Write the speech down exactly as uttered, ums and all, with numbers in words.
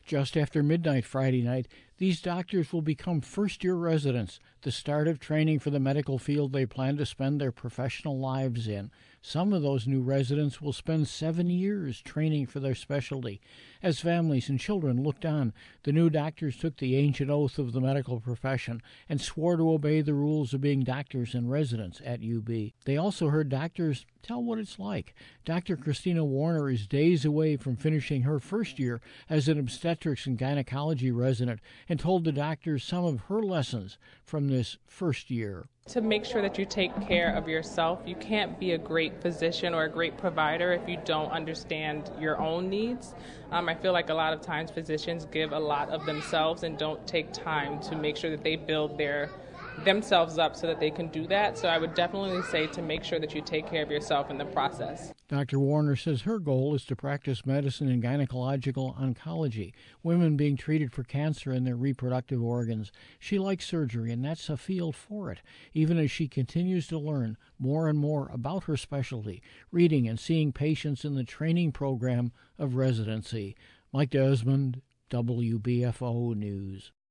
Just after midnight Friday night, these doctors will become first-year residents, the start of training for the medical field they plan to spend their professional lives in. Some of those new residents will spend seven years training for their specialty. As families and children looked on, the new doctors took the ancient oath of the medical profession and swore to obey the rules of being doctors and residents at U B. They also heard doctors tell what it's like. Doctor Christina Warner is days away from finishing her first year as an obstetrics and gynecology resident and told the doctors some of her lessons from this first year. To make sure that you take care of yourself. You can't be a great physician or a great provider if you don't understand your own needs. Um, I feel like a lot of times physicians give a lot of themselves and don't take time to make sure that they build their themselves up so that they can do that. So I would definitely say to make sure that you take care of yourself in the process. Doctor Warner says her goal is to practice medicine in gynecological oncology, women being treated for cancer in their reproductive organs. She likes surgery, and that's a field for it, even as she continues to learn more and more about her specialty, reading and seeing patients in the training program of residency. Mike Desmond, W B F O News.